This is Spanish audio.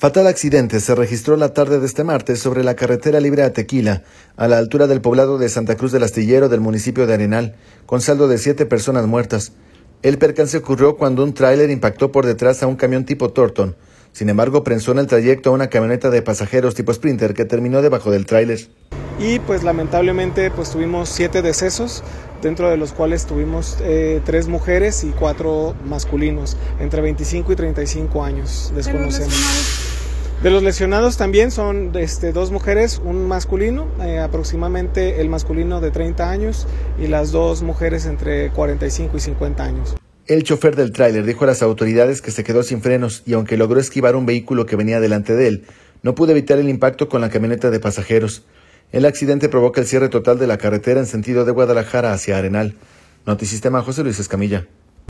Fatal accidente se registró la tarde de este martes sobre la carretera libre a Tequila, a la altura del poblado de Santa Cruz del Astillero del municipio de Arenal, con saldo de 7 personas muertas. El percance ocurrió cuando un tráiler impactó por detrás a un camión tipo Torton. Sin embargo, prensó en el trayecto a una camioneta de pasajeros tipo Sprinter que terminó debajo del tráiler. Y pues lamentablemente tuvimos 7 decesos, dentro de los cuales tuvimos 3 mujeres y 4 masculinos, entre 25 y 35 años, desconocemos. De los lesionados también son 2 mujeres, un masculino, aproximadamente el masculino de 30 años y las 2 mujeres entre 45 y 50 años. El chofer del tráiler dijo a las autoridades que se quedó sin frenos y aunque logró esquivar un vehículo que venía delante de él, no pudo evitar el impacto con la camioneta de pasajeros. El accidente provoca el cierre total de la carretera en sentido de Guadalajara hacia Arenal. Notisistema, José Luis Escamilla.